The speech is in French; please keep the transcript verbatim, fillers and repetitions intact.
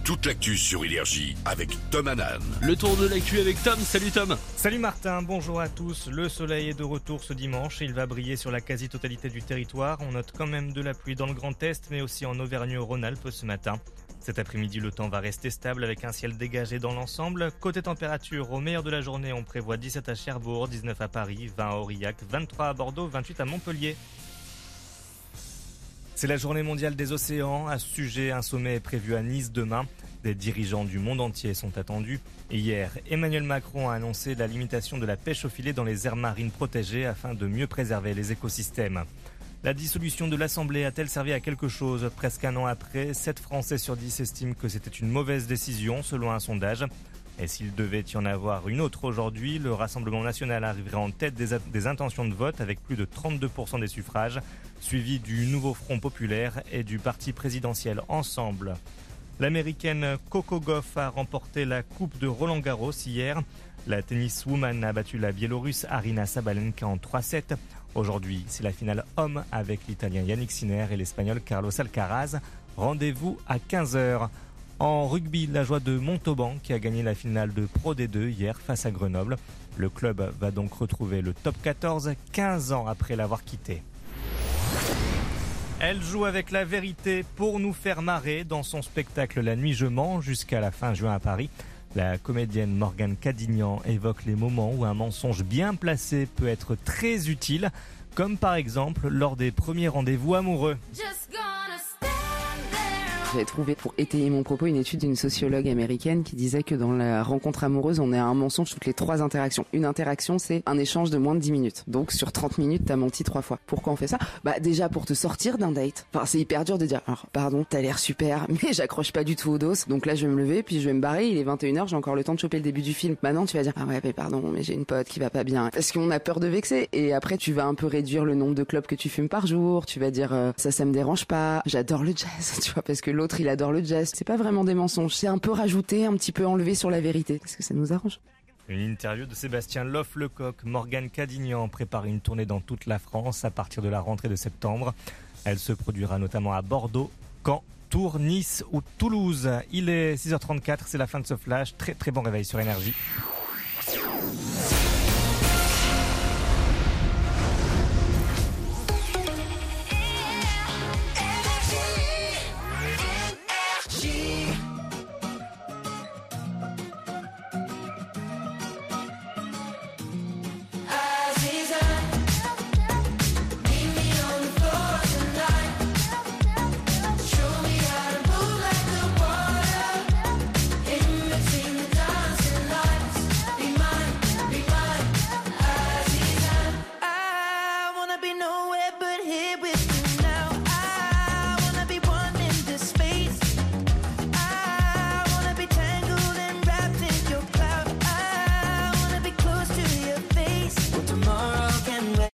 toute l'actu sur Énergie avec Tom Hanan. Le tour de l'actu avec Tom. Salut Tom. Salut Martin, bonjour à tous. Le soleil est de retour ce dimanche et il va briller sur la quasi-totalité du territoire. On note quand même de la pluie dans le Grand Est, mais aussi en Auvergne-Rhône-Alpes ce matin. Cet après-midi, le temps va rester stable avec un ciel dégagé dans l'ensemble. Côté température, au meilleur de la journée, on prévoit dix-sept à Cherbourg, dix-neuf à Paris, vingt à Aurillac, vingt-trois à Bordeaux, vingt-huit à Montpellier. C'est la journée mondiale des océans. À ce sujet, un sommet est prévu à Nice demain. Des dirigeants du monde entier sont attendus. Et hier, Emmanuel Macron a annoncé la limitation de la pêche au filet dans les aires marines protégées afin de mieux préserver les écosystèmes. La dissolution de l'Assemblée a-t-elle servi à quelque chose? Presque un an après, sept Français sur dix estiment que c'était une mauvaise décision selon un sondage. Et s'il devait y en avoir une autre aujourd'hui, le Rassemblement national arriverait en tête des, des intentions de vote avec plus de trente-deux pour cent des suffrages, suivi du Nouveau Front Populaire et du parti présidentiel Ensemble. L'américaine Coco Gauff a remporté la Coupe de Roland-Garros hier. La tenniswoman a battu la biélorusse Aryna Sabalenka en trois sept. Aujourd'hui, c'est la finale homme avec l'italien Yannick Sinner et l'espagnol Carlos Alcaraz. Rendez-vous à quinze heures. En rugby, la joie de Montauban qui a gagné la finale de Pro D deux hier face à Grenoble. Le club va donc retrouver le top quatorze quinze ans après l'avoir quitté. Elle joue avec la vérité pour nous faire marrer dans son spectacle La Nuit je mens jusqu'à la fin juin à Paris. La comédienne Morgane Cadignan évoque les moments où un mensonge bien placé peut être très utile, comme par exemple lors des premiers rendez-vous amoureux. J'avais trouvé, pour étayer mon propos, une étude d'une sociologue américaine qui disait que dans la rencontre amoureuse, on est à un mensonge toutes les trois interactions. Une interaction, c'est un échange de moins de dix minutes. Donc sur trente minutes, t'as menti trois fois. Pourquoi on fait ça? Bah déjà pour te sortir d'un date. Enfin, c'est hyper dur de dire, alors pardon, t'as l'air super, mais j'accroche pas du tout au dos. Donc là, je vais me lever, puis je vais me barrer, il est vingt et une heures, j'ai encore le temps de choper le début du film. Maintenant, tu vas dire, ah ouais, mais pardon, mais j'ai une pote qui va pas bien. Parce qu'on a peur de vexer. Et après, tu vas un peu réduire le nombre de clopes que tu fumes par jour. Tu vas dire, euh, ça, ça me dérange pas. J'adore le jazz, tu vois, parce que l'autre, il adore le jazz. C'est pas vraiment des mensonges, c'est un peu rajouté, un petit peu enlevé sur la vérité, parce que ça nous arrange. Une interview de Sébastien Loff-Lecoq. Morgane Cadignan prépare une tournée dans toute la France à partir de la rentrée de septembre. Elle se produira notamment à Bordeaux, Caen, Tours, Nice ou Toulouse. Il est six heures trente-quatre, c'est la fin de ce flash. Très très bon réveil sur Énergie.